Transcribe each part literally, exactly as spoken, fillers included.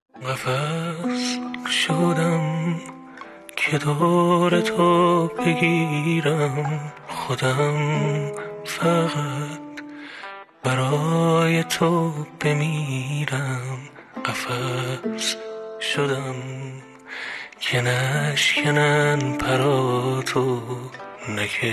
قفس شدم که دور تو بگیرم، خودم فقط برای تو بمیرم. قفس شدم که نشکنن پراتو، نه که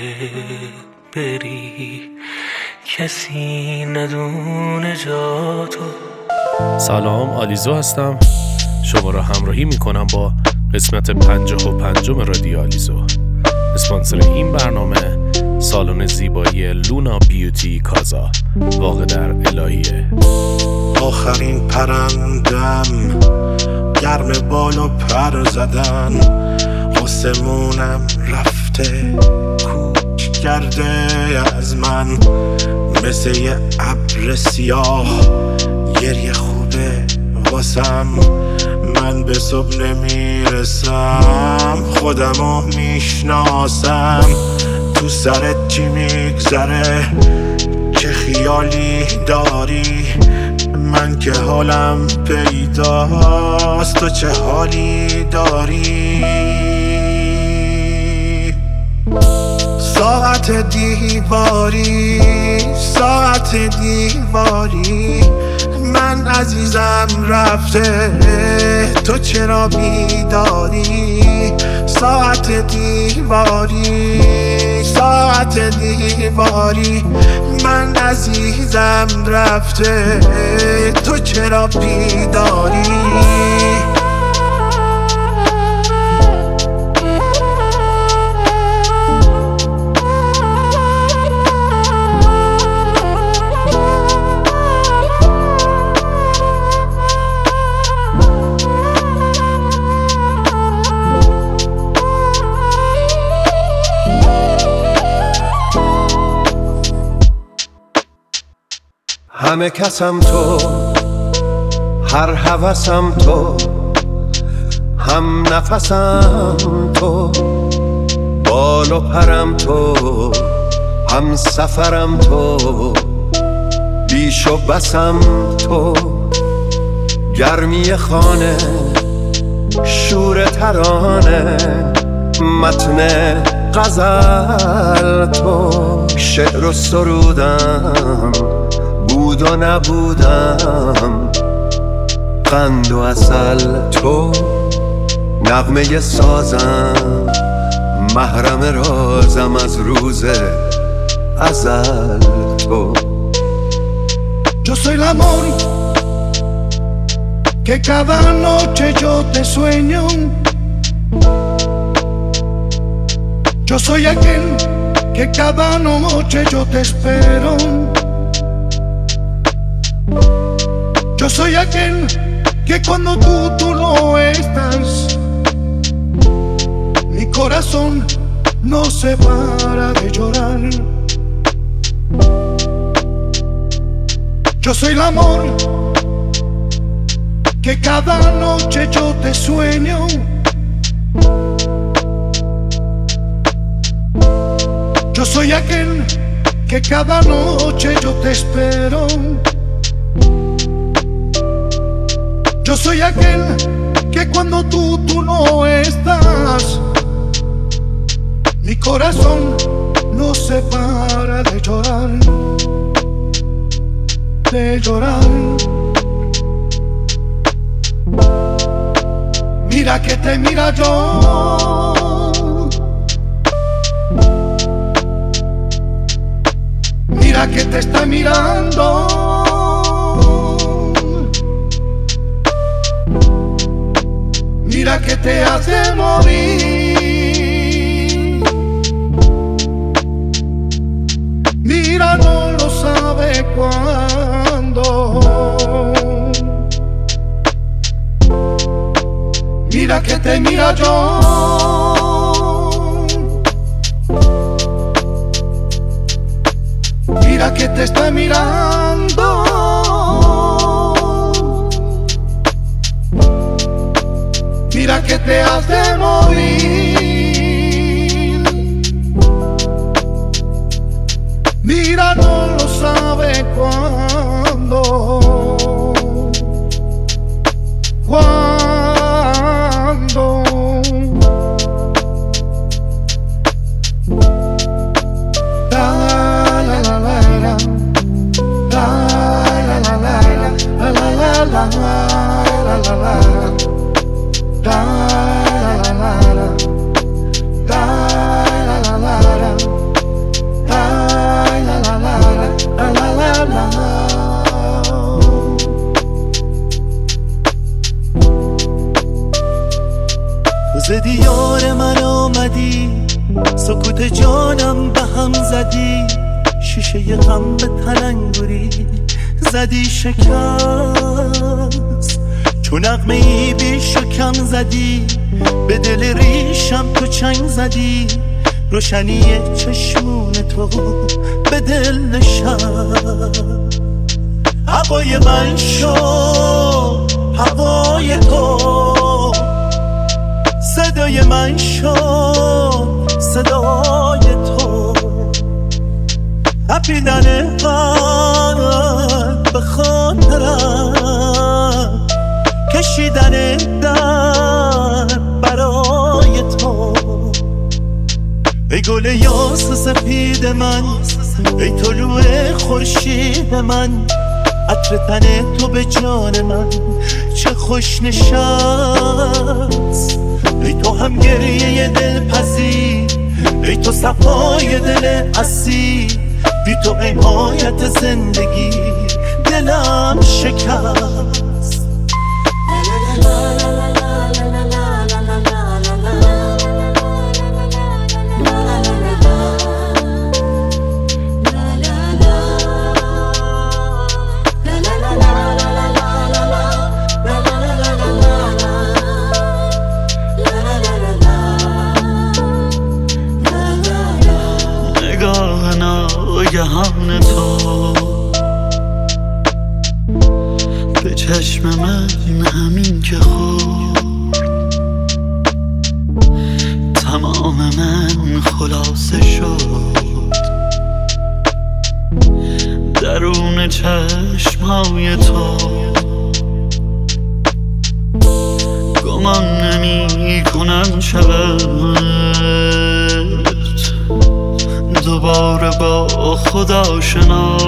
بری کسی ندونه جاتو. سلام، آلیزو هستم. شما را همراهی میکنم با قسمت پنجاه و پنجم رادیو آلیزو. اسپانسر این برنامه سالن زیبایی لونا بیوتی کازا واقع در الهیه. آخرین پرندم گرم بالا پر زدن، آسمونم رفته کوچ کرده از من، مثل یه ابر سیاه گریه خوبه واسم. من به صبح نمیرسم، خودمو میشناسم. تو سرت چی میگذره، چه خیالی داری؟ من که حالم پیداست، تو چه حالی داری؟ ساعت دیواری، ساعت دیواری، من عزیزم رفته، تو چرا بیداری؟ ساعت دیواری، ساعت دیواری، من عزیزم رفته، تو چرا بیداری؟ همه کسم تو، هر هوسم تو، هم نفسم تو، بال و پرم تو، هم سفرم تو، بیش و بسم تو، گرمی خانه، شور ترانه، متن غزل تو، شعر و سرودم، بود و نبودم، قند و عسل تو، نغمه سازم، محرم رازم از روز ازل تو. Yo soy el amor que cada noche yo te sueño. Yo soy aquel que cada noche yo te espero. Yo soy aquel que cuando tú, tú no estás, mi corazón no se para de llorar. Yo soy el amor que cada noche yo te sueño. Yo soy aquel que cada noche yo te espero. Yo soy aquel que cuando tú, tú no estás, mi corazón no se para de llorar, de llorar. Mira que te mira yo, mira que te está mirando. Mira que te hace morir. Mira, no lo sabe cuándo. Mira que te mira yo. Mira que te está mirando. Mira que te hace morir. Mira, no lo sabe cuándo. Cuándo. دیار من آمدی، سکوت جانم به هم زدی، شیشه غم به تلنگری زدی شکست، چون نغمه ای بیش و کم زدی، به دل ریشم تو چنگ زدی، روشنی چشمون تو به دل نشست. هوای من شو هوای تو، صدای من شو صدای تو، تپیدن قلب به خاطرم، کشیدن در برای تو. ای گل یاس سپید من، ای طلوع خورشید من، عطر تن تو به جان من چه خوش نشست. ای تو هم گریه دل پذیر، ای تو صفای دل اصیل، بی تو حمایت زندگی دلم شکست. ناگهان تو به چشم من همین که خورد، تمام من خلاصه شد. درون چشمهای تو گمان نمی کنم شود دوباره با خدا شنا،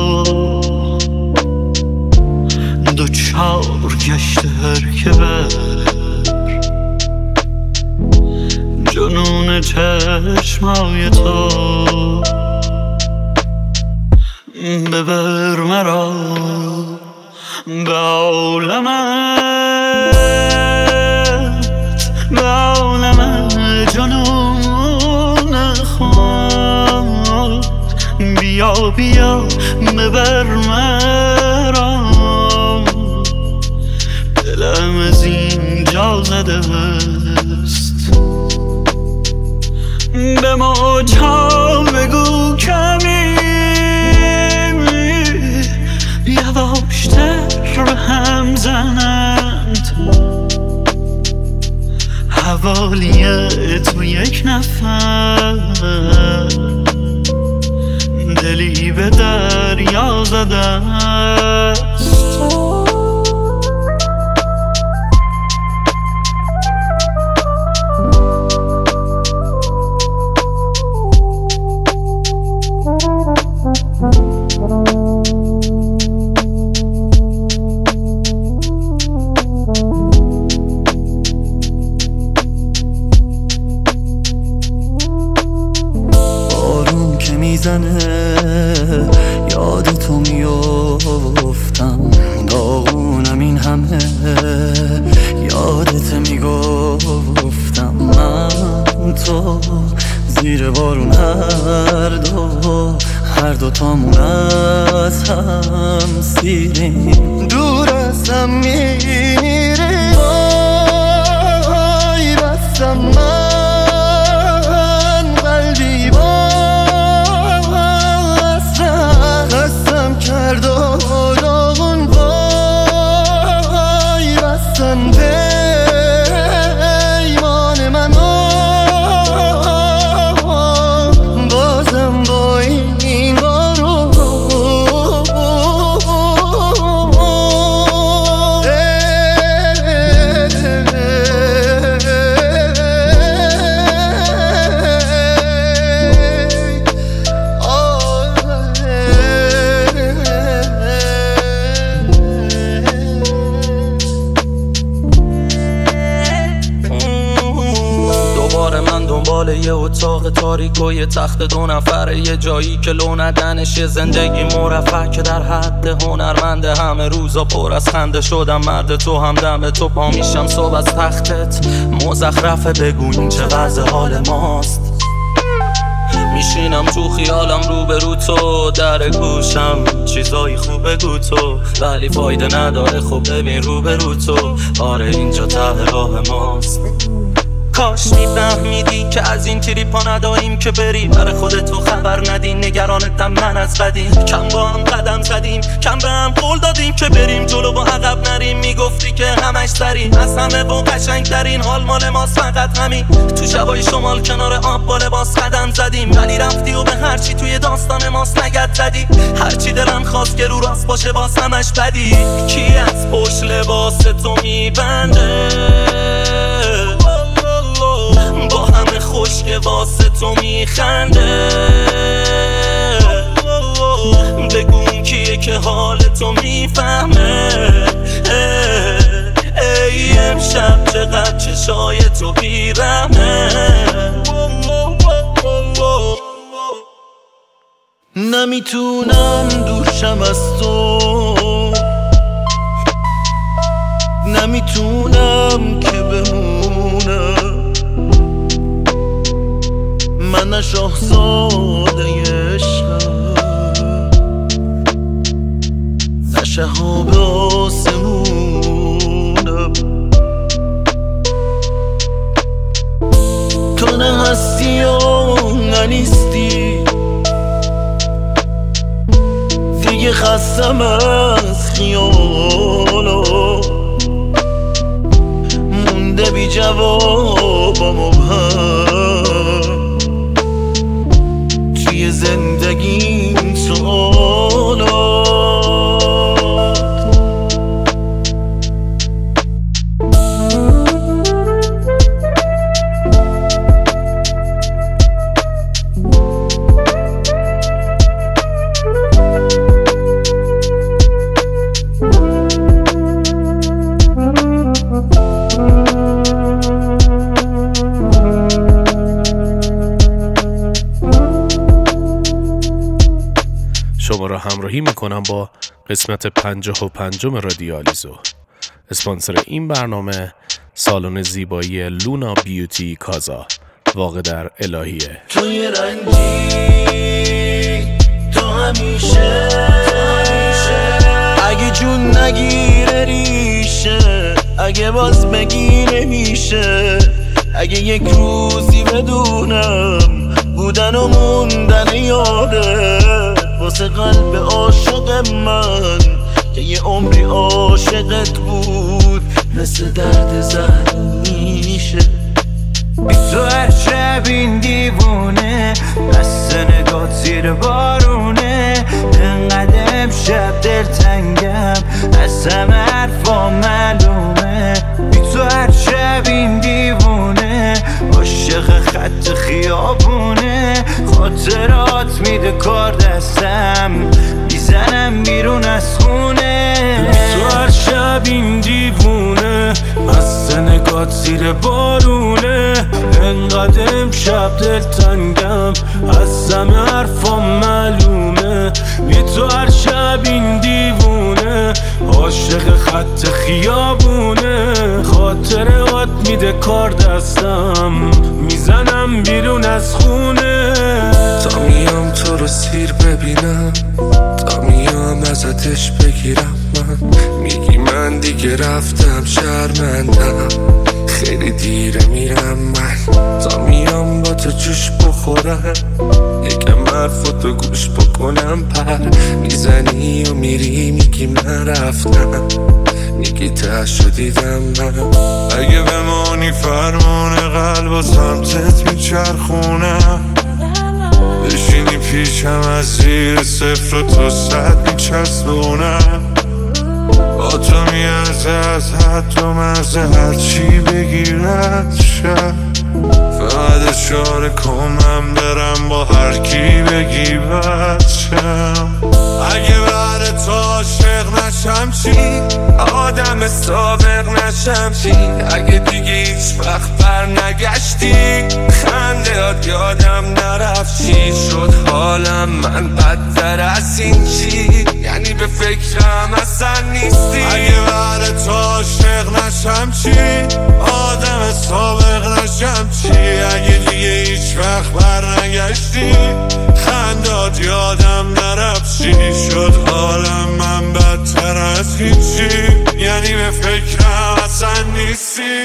دوچار گشت هر که بر جنون چشمای تو. ببر مرا به عالمت، به عالم جنون خود، بیا بیا ببر مرا، دلم از اینجا زده است. به موجها بگو کمی یواشتر به هم زنند، حوالی تو یک نفر دلی به دریا زده است. یاد تو میافتم، داغونم این همه یادت میگفتم. من تو زیر بارون هر دو هر دو تامون از هم سیریم، دور از هم میریم. وای بستم من قلبی کرد و داغون، وای بستن پیمان من، بازم با این بارو ای یه اتاق تاریک و یه تخت دو نفره، یه جایی که لو ندنش، یه زندگی مرفه که در حد هنرمنده. همه روزا پر از خنده شدم مرد تو، هم دم تو پا میشم صبح از تختت. مزخرفه بگو این چه وضع حال ماست. میشینم تو خیالم رو به رو تو، در گوشم چیزایی خوبه گو تو، ولی فایده نداره. خب ببین رو به رو تو، آره اینجا ته راه ماست. کاش میفهمیدی که از این تریپا نداریم که بری برای خودتو خبر ندی. نگرانتم من از بدیم، کم با هم قدم زدیم، کم به هم قول دادیم که بریم جلو و عقب نریم. میگفتی که همش سریم، از همه با قشنگ ترین حال مال ماست فقط همین. تو شبای شمال کنار آب با لباس قدم زدیم، ولی رفتی و به هرچی توی داستان ماست نگت زدی. هرچی دلم خواست که رو راست باشه باز همش بدی. کی از پشت لباس تو میبنده، با همه خوشگه واسه تو میخنده. بگو کیه که حال تو میفهمه. ای امشب چقدر چشای تو بیرمه. نمیتونم دوشم از تو، نمیتونم که بمونم. من شاهزاده عشقم، نه شهاب آسمونم. تو نه هستی و نه نیستی، دیگه خستم از خیالا. مونده بی جواب مبهم توی زندگیم سوالات. شما را همراهی میکنم با قسمت پنجاه و پنجم رادیو آلیزو. اسپانسر این برنامه سالن زیبایی لونا بیوتی کازا، واقع در الهیه. توی رنگی تو همیشه، اگه جون نگیره ریشه، اگه باز بگیره میشه، اگه یک روزی بدونم بودن و موندن یاده واسه قلب عاشق من که یه عمری عاشقت بود، مثل درد زن میشه. بی تو هر شب این دیوونه، دست نگات زیر بارونه. انقدر امشب دل تنگم، از همه حرفا معلومه. بی تو هر شب این دیوونه، عاشق خط خیابونه. خاطرات میده کار دستم، میزنم بیرون از خونه. بی تو هر شب این دیوونه، از نگات زیر بارونه. انقدر امشب دل تنگم، از همه حرفا معلومه. بی تو هر شب این دیوونه، عاشق خط خیابونه. خاطرات میده کار دستم، میزنم بیرون از خونه. تا میام تو رو سیر ببینم، تا میام ازتش بگیرم. من میگی من دیگه رفتم شرمندم، خیلی دیره میرم من. تا میام با تو جوش بخورم، یکم حرفاتو گوش بکنم. پر میزنی و میری میگیم نرفتم، میگی تشو دیدم من. اگه بمانی فرمان قلب و سمتت میچرخونم، بشینی پیشم از زیر صفر و تا صد میچسبونم. با تو میارزه از حد و مرزه هرچی بگیرد شد. بعد اشاره کنم برم با هر کی بگی بچم. اگه بعد تو عاشق نشم چی؟ آدم سابق نشم چی؟ اگه دیگه هیچ وقت بر نگشتی خندهات یادم نرفت چی شد حالم من بدتر از این چی؟ یعنی به فکرم اصلا نیستی. اگه بعد تو عاشق نشم چی؟ آدم سابق نشم چی؟ اگه دیگه هیچ وقت بر نگشتی خندهات یادم نرفت چی شد حالم من بدتر از این چی؟ یعنی به فکرم اصلا نیستی.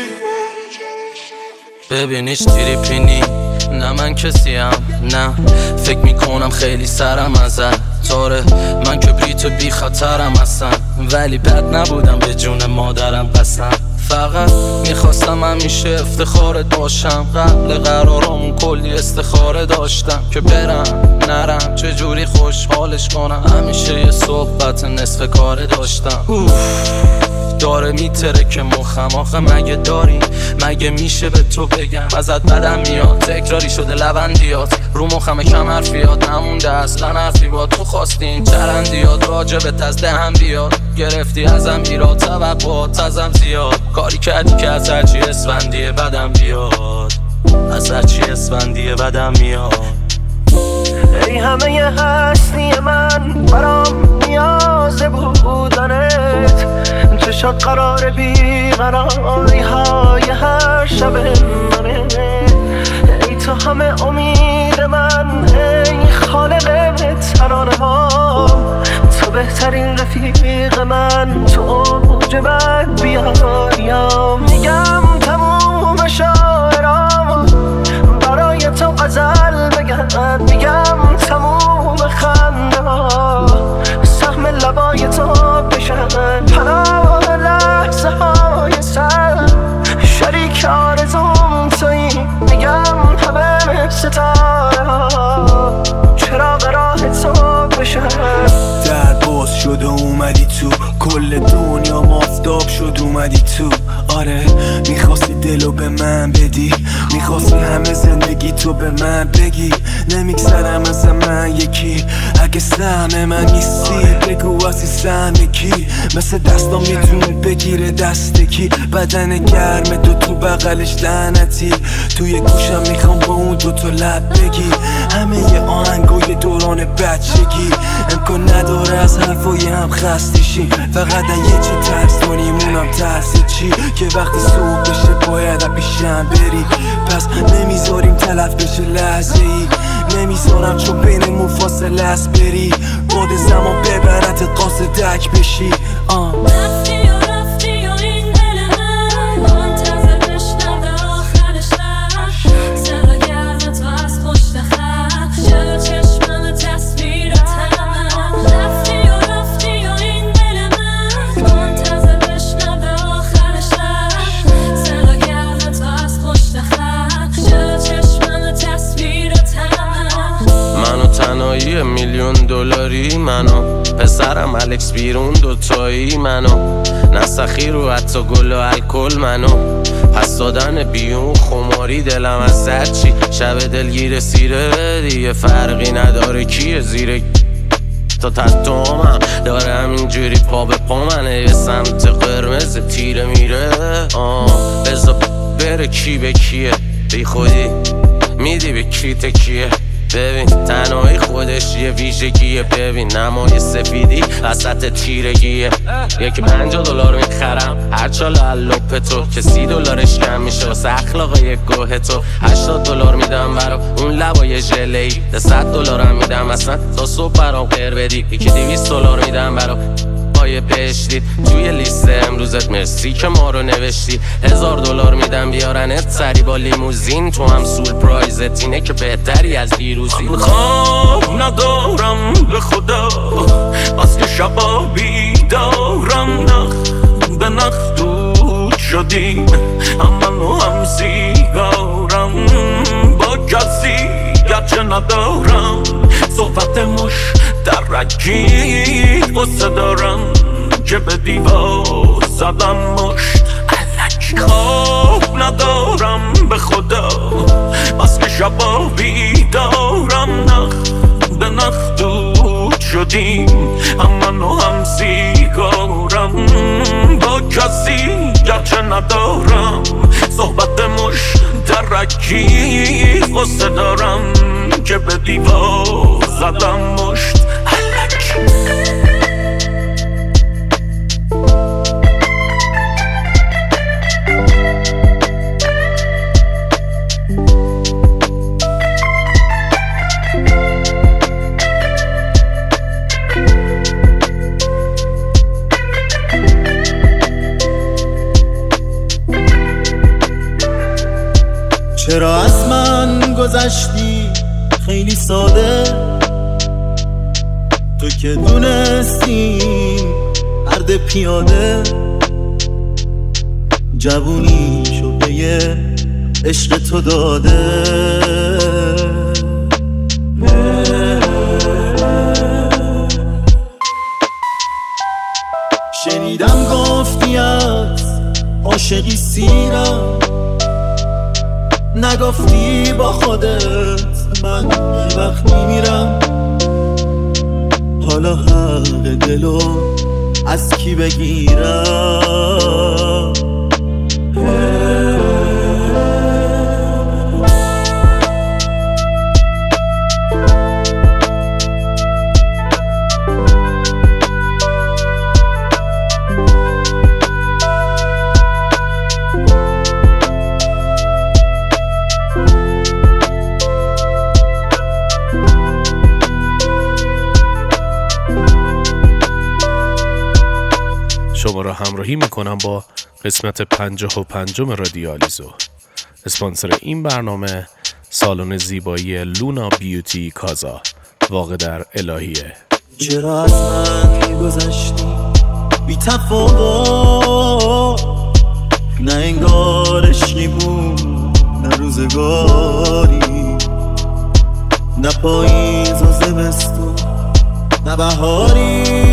ببین هیچ تریپی نی نه من کسیم نه فکر میکنم خیلی سرم ازت تاره من که بیت بی خطرم اصلا ولی بد نبودم به جون مادرم قسم فقط میخواستم همیشه افتخار داشتم قبل قرارمون کلی استخاره داشتم که برم نرم چجوری خوشحالش کنم همیشه یه صحبت نصف کاره داشتم اوف. داره میتره که مخم آخه مگه داری مگه میشه به تو بگم ازت بدم میاد تکراری شده لبندیات رو مخم کم حرفیات نمونده اصلا حرفی با تو خواستین چرندیات راجبت از دهم بیاد گرفتی ازم ایراد توقعات ازم زیاد کاری کردی که از هرچی اسفندیه بدم بیاد از هرچی اسفندیه بدم میاد. ای همه ی هستی من برام نیاز بودنت چه شد قرار بیقراری های هر شب منه ای تو همه امید من ای خالق ترانه ها تو بهترین رفیق من تو اوج بد بیاریم میگم تموم شاعرام برای تو غزل بگن میگم تموم خنده ها سهم لبای تو بشن پناه لحظه های سر شریک آرزوم تویی میگم همه ستاره ها چراغ راه تو بشن. در باز شد و اومدی تو کل دنیا مافتاب شد اومدی تو آره میخواستی دلو به من بدی میخواستی همه زندگی تو به من بگی نمیگذرم از من یکی اگه سهم من نیستی بگو عزیزم یکی مثل دستام میتونه بگیره دست کی بدن گرم تو تو بغلش لعنتی توی گوشم میخوام با اون دوتا لب بگی همه ی آهنگای دوران بچگی امکان نداره از حرفای هم خستشی فقط یه چی ترس کنیم اونم ترس چی که وقتی صبح بشه باید پیشم بری پس نمیذاریم تلف بشه لحظه ای نمیذارم چون بینمون فاصله است بری باد زمان ببرت قاصدک بشی آه رفتی و رفتی و این دل من منتظر بشنوه آخرش رفت صدا گرم تو از پشت خط جلو چشمم تصویر تنم رفتی و رفتی و این دل من منتظر بشنوه آخرش رفت صدا گرم تو از پشت خط جلو چشمم تصویر تنم منو تنهایی میلیون دلاری منو پسرم الکس بیرون دوتایی منو نسخی رو حتی گل و الکل منو پس دادن بیون خماری دلم از زد چی شب دلگیر سیره دیگه فرقی نداره کیه زیر تا تحتومم داره همینجوری پا به پا منه یه سمت قرمز تیره میره آه بزا بره کی به کیه بی خودی میدی به کی تکیه ببین تنهایی خودش یه ویژگیه ببین نمای سفیدی وسط تیرگیه یکی پنجاه دلار میخرم هر چال لپ تو که سی دلارش کم میشه واسه اخلاق یک گوه تو هشتاد دلار میدم برا اون لبای ژله‌ای ده صد دلارم میدم اصلا تا صبح برام غیر بدی یکی دویست دلار میدم برا پای بهشتید توی لیست امروزت مرسی که ما رو نوشتی هزار دلار میدم بیارنت سری با لیموزین تو هم سول پرایزت اینه که بهتری از دیروزی خواب ندارم به خدا از که شبا بیدارم نخ به نخ دود شدیم هم منو هم سیگارم با کسی گرچه ندارم صحبت مش درکی قصه دارم که به دیوار زدم مشت الکی عشق خواب ندارم به خدا، بس که شبا بیدارم، نخ به نخ دود شدیم هم من و هم سیگارم. با کسی گرچه ندارم صحبت مشترکی، غصه دارم که به دیوار زدم مشت الک. چرا از من گذشتی خیلی ساده، تو که دونستی مرد پیاده، جوونی شده یه عشق تو داده. شنیدم گفتی از عاشقی سیرم، نگفتی با خودت من یه وقت میمیرم. حالا حق دلو از کی بگیرم؟ شما را همراهی میکنم با قسمت پنجاه و پنجم رادیو آلیزو. اسپانسر این برنامه سالن زیبایی لونا بیوتی کازا واقع در الهیه. چرا از من گذشتی بی تفاوت، نه انگار عشقی بود نه روزگاری، نه پاییز و زمستون نه بهاری.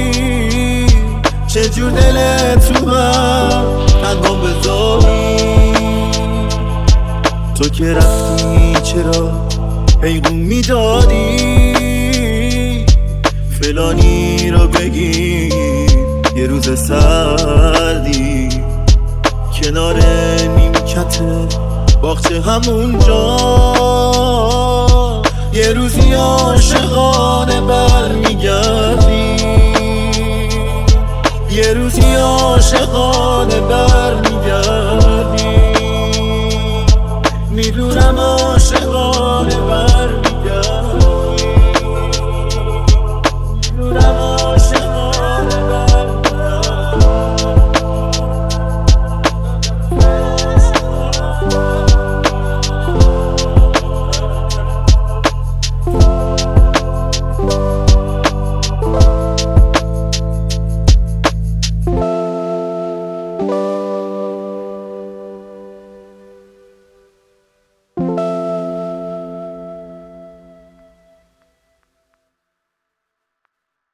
چجور دلت رو من تنها بذاری، تو که رفتی چرا پیغون میدادی؟ فلانی رو بگی یه روز سردی کنار نیمکت باغچه همونجا، یه روزی عاشقانه برمیگردی، یه روزی عاشقانه برمیگردی. میدونم عاشق